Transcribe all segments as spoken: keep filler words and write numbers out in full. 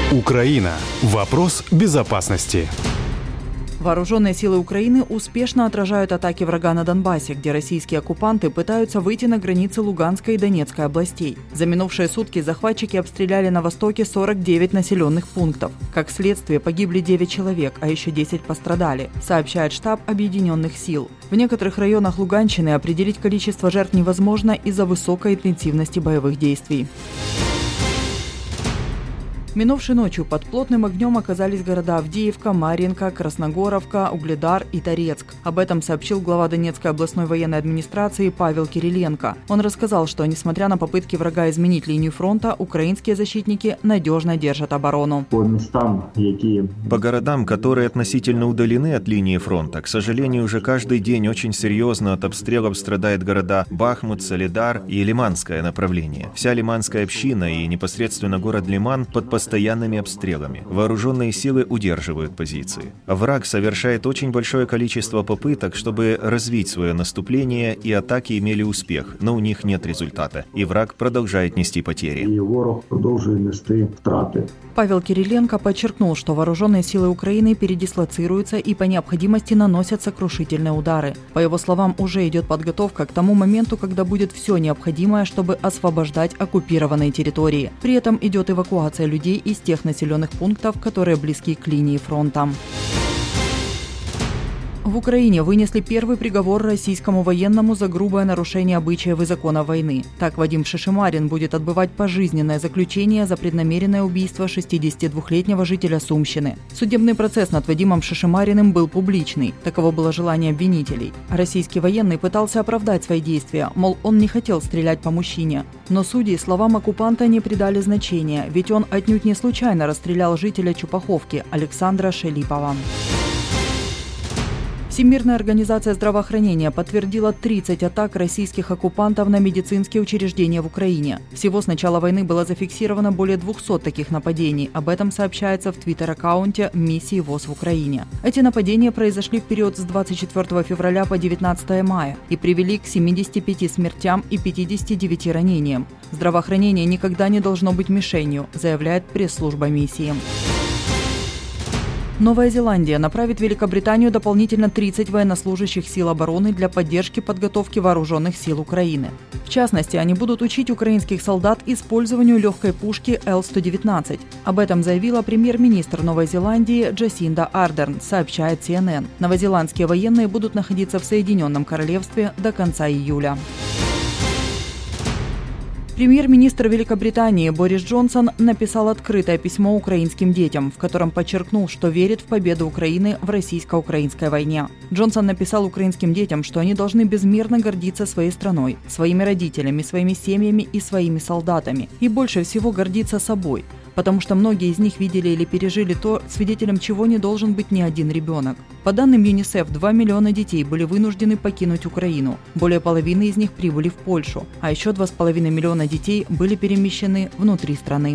Украина. Вопрос безопасности. Вооруженные силы Украины успешно отражают атаки врага на Донбассе, где российские оккупанты пытаются выйти на границы Луганской и Донецкой областей. За минувшие сутки захватчики обстреляли на востоке сорок девять населенных пунктов. Как следствие, погибли девять человек, а еще десять пострадали, сообщает штаб Объединенных сил. В некоторых районах Луганщины определить количество жертв невозможно из-за высокой интенсивности боевых действий. Минувшей ночью под плотным огнем оказались города Авдеевка, Марьинка, Красногоровка, Угледар и Торецк. Об этом сообщил глава Донецкой областной военной администрации Павел Кириленко. Он рассказал, что, несмотря на попытки врага изменить линию фронта, украинские защитники надежно держат оборону. По местам, які... По городам, которые относительно удалены от линии фронта, к сожалению, уже каждый день очень серьезно от обстрелов страдают города Бахмут, Солидар и Лиманское направление. Вся Лиманская община и непосредственно город Лиман под постоянным постоянными обстрелами. Вооруженные силы удерживают позиции. Враг совершает очень большое количество попыток, чтобы развить свое наступление, и атаки имели успех, но у них нет результата, и враг продолжает нести потери. И ворог продолжает нести втраты. Павел Кириленко подчеркнул, что вооруженные силы Украины передислоцируются и по необходимости наносят сокрушительные удары. По его словам, уже идет подготовка к тому моменту, когда будет все необходимое, чтобы освобождать оккупированные территории. При этом идет эвакуация людей из тех населенных пунктов, которые близки к линии фронта. В Украине вынесли первый приговор российскому военному за грубое нарушение обычаев и законов войны. Так, Вадим Шишимарин будет отбывать пожизненное заключение за преднамеренное убийство шестидесятидвухлетнего жителя Сумщины. Судебный процесс над Вадимом Шишимариным был публичный. Таково было желание обвинителей. Российский военный пытался оправдать свои действия, мол, он не хотел стрелять по мужчине. Но судьи словам оккупанта не придали значения, ведь он отнюдь не случайно расстрелял жителя Чупаховки Александра Шелипова. Всемирная организация здравоохранения подтвердила тридцать атак российских оккупантов на медицинские учреждения в Украине. Всего с начала войны было зафиксировано более двухсот таких нападений. Об этом сообщается в твиттер-аккаунте миссии ВОЗ в Украине. Эти нападения произошли в период с двадцать четвёртого февраля по девятнадцатое мая и привели к семидесяти пяти смертям и пятидесяти девяти ранениям. Здравоохранение никогда не должно быть мишенью, заявляет пресс-служба миссии. Новая Зеландия направит в Великобританию дополнительно тридцать военнослужащих сил обороны для поддержки подготовки вооруженных сил Украины. В частности, они будут учить украинских солдат использованию легкой пушки Эл сто девятнадцать. Об этом заявила премьер-министр Новой Зеландии Джасинда Ардерн, сообщает Си Эн Эн. Новозеландские военные будут находиться в Соединенном Королевстве до конца июля. Премьер-министр Великобритании Борис Джонсон написал открытое письмо украинским детям, в котором подчеркнул, что верит в победу Украины в российско-украинской войне. Джонсон написал украинским детям, что они должны безмерно гордиться своей страной, своими родителями, своими семьями и своими солдатами. И больше всего гордиться собой, потому что многие из них видели или пережили то, свидетелем чего не должен быть ни один ребенок. По данным ЮНИСЕФ, два миллиона детей были вынуждены покинуть Украину. Более половины из них прибыли в Польшу, а еще два с половиной миллиона детей были перемещены внутри страны.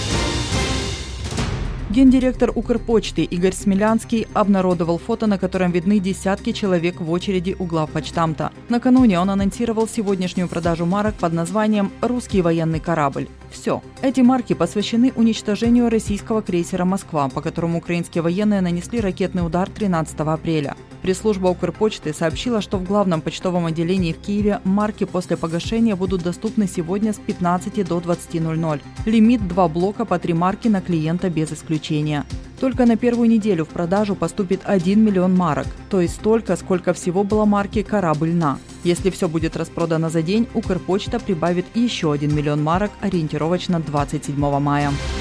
Гендиректор Укрпочты Игорь Смелянский обнародовал фото, на котором видны десятки человек в очереди у главпочтамта. Накануне он анонсировал сегодняшнюю продажу марок под названием «Русский военный корабль». Все. Эти марки посвящены уничтожению российского крейсера «Москва», по которому украинские военные нанесли ракетный удар тринадцатого апреля. Пресс-служба Укрпочты сообщила, что в главном почтовом отделении в Киеве марки после погашения будут доступны сегодня с пятнадцати до двадцати ноль-ноль. Лимит – два блока по три марки на клиента без исключения. Только на первую неделю в продажу поступит один миллион марок, то есть столько, сколько всего было марки «Корабль на». Если все будет распродано за день, Укрпочта прибавит еще один миллион марок ориентировочно двадцать седьмого мая.